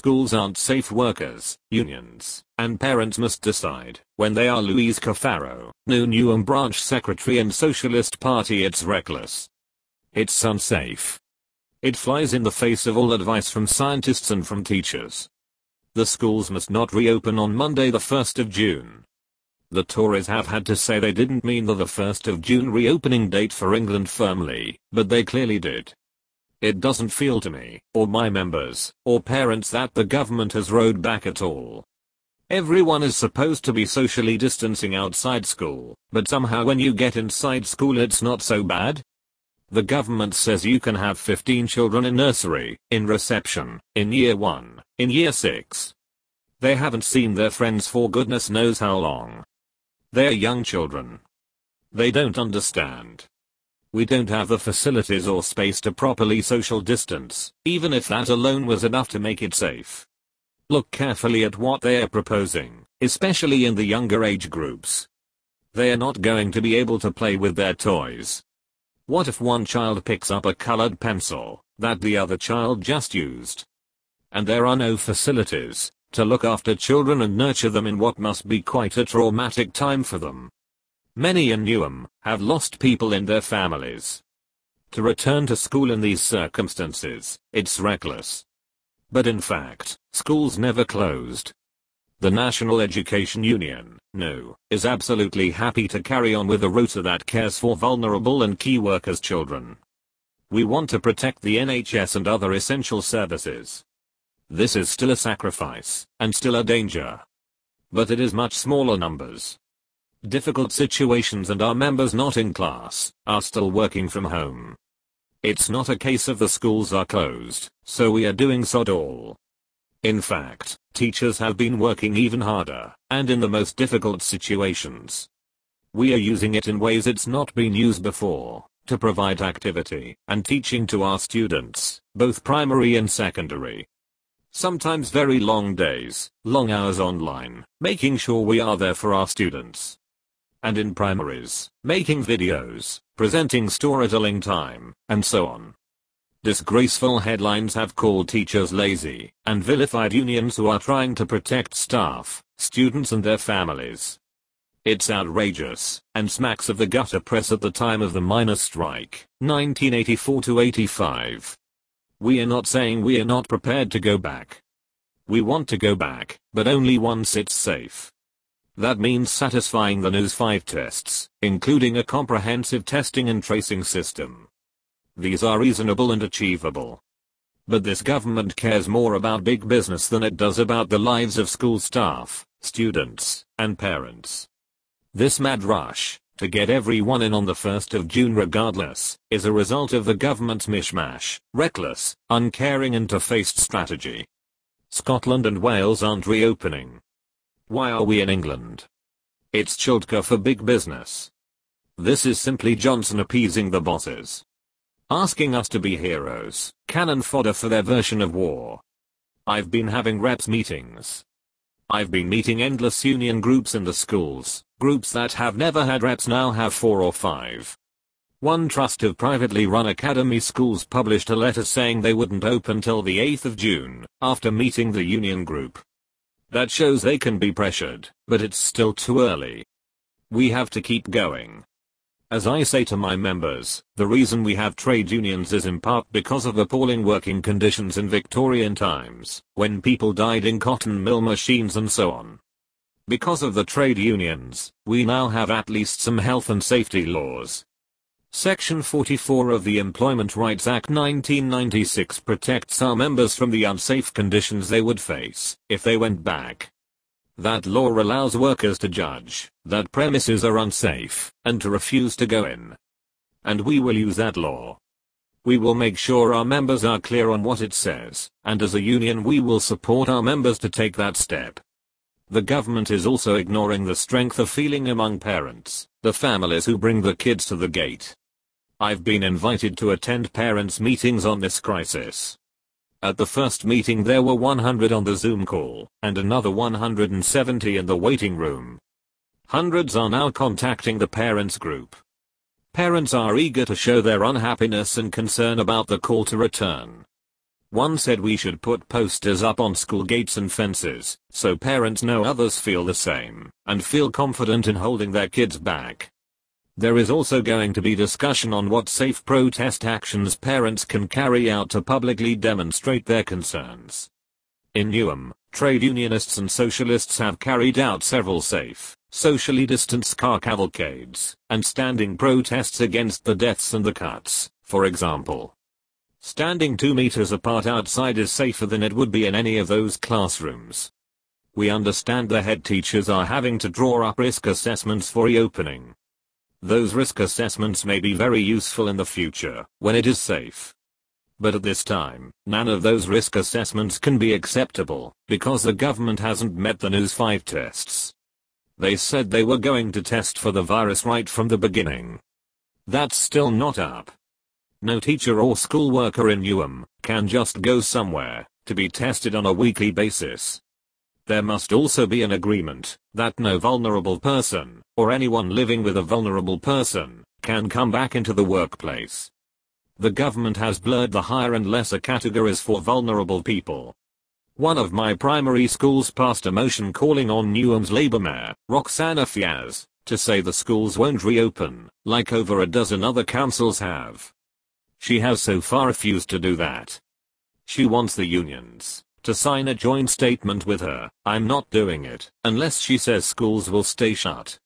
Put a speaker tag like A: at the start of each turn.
A: schools aren't safe. Workers, unions, and parents must decide. When they are Louise Cafaro, new Newham branch secretary and Socialist Party. It's reckless. It's unsafe. It flies in the face of all advice from scientists and from teachers. The schools must not reopen on Monday the 1st of June. The Tories have had to say they didn't mean the 1st of June reopening date for England firmly, but they clearly did. It doesn't feel to me, or my members, or parents that the government has rowed back at all. Everyone is supposed to be socially distancing outside school, but somehow when you get inside school it's not so bad. The government says you can have 15 children in nursery, in reception, in year 1, in year 6. They haven't seen their friends for goodness knows how long. They're young children. They don't understand. We don't have the facilities or space to properly social distance, even if that alone was enough to make it safe. Look carefully at what they are proposing, especially in the younger age groups. They are not going to be able to play with their toys. What if one child picks up a colored pencil that the other child just used? And there are no facilities to look after children and nurture them in what must be quite a traumatic time for them. Many in Newham have lost people in their families. To return to school in these circumstances, it's reckless. But in fact, schools never closed. The National Education Union, NEU, is absolutely happy to carry on with a rota that cares for vulnerable and key workers' children. We want to protect the NHS and other essential services. This is still a sacrifice, and still a danger. But it is much smaller numbers. Difficult situations and our members not in class are still working from home. It's not a case of the schools are closed, so we are doing sod all. In fact, teachers have been working even harder, and in the most difficult situations. We are using it in ways it's not been used before, to provide activity and teaching to our students, both primary and secondary. Sometimes very long days, long hours online, making sure we are there for our students. And in primaries, making videos, presenting storytelling time, and so on. Disgraceful headlines have called teachers lazy and vilified unions who are trying to protect staff, students and their families. It's outrageous and smacks of the gutter press at the time of the miners' strike, 1984-85. We are not saying we are not prepared to go back. We want to go back, but only once it's safe. That means satisfying the NEU's 5 tests, including a comprehensive testing and tracing system. These are reasonable and achievable. But this government cares more about big business than it does about the lives of school staff, students, and parents. This mad rush to get everyone in on the 1st of June regardless is a result of the government's mishmash, reckless, uncaring and two-faced strategy. Scotland and Wales aren't reopening. Why are we in England? It's Childcare for big business. This is simply Johnson appeasing the bosses. Asking us to be heroes, cannon fodder for their version of war. I've been having reps meetings. I've been meeting endless union groups in the schools, groups that have never had reps now have 4 or 5. One trust of privately run academy schools published a letter saying they wouldn't open till the 8th of June, after meeting the union group. That shows they can be pressured, but it's still too early. We have to keep going. As I say to my members, the reason we have trade unions is in part because of appalling working conditions in Victorian times, when people died in cotton mill machines and so on. Because of the trade unions, we now have at least some health and safety laws. Section 44 of the Employment Rights Act 1996 protects our members from the unsafe conditions they would face if they went back. That law allows workers to judge that premises are unsafe and to refuse to go in. And we will use that law. We will make sure our members are clear on what it says, and as a union we will support our members to take that step. The government is also ignoring the strength of feeling among parents, the families who bring the kids to the gate. I've been invited to attend parents' meetings on this crisis. At the first meeting there were 100 on the Zoom call, and another 170 in the waiting room. Hundreds are now contacting the parents group. Parents are eager to show their unhappiness and concern about the call to return. One said we should put posters up on school gates and fences, so parents know others feel the same, and feel confident in holding their kids back. There is also going to be discussion on what safe protest actions parents can carry out to publicly demonstrate their concerns. In Newham, trade unionists and socialists have carried out several safe, socially distanced car cavalcades, and standing protests against the deaths and the cuts, for example. Standing 2 meters apart outside is safer than it would be in any of those classrooms. We understand the head teachers are having to draw up risk assessments for reopening. Those risk assessments may be very useful in the future, when it is safe. But at this time, none of those risk assessments can be acceptable, because the government hasn't met the News 5 tests. They said they were going to test for the virus right from the beginning. That's still not up. No teacher or school worker in Newham can just go somewhere to be tested on a weekly basis. There must also be an agreement that no vulnerable person, or anyone living with a vulnerable person, can come back into the workplace. The government has blurred the higher and lesser categories for vulnerable people. One of my primary schools passed a motion calling on Newham's Labour Mayor, Roxana Fiaz, to say the schools won't reopen, like over a dozen other councils have. She has so far refused to do that. She wants the unions to sign a joint statement with her. I'm not doing it unless she says schools will stay shut.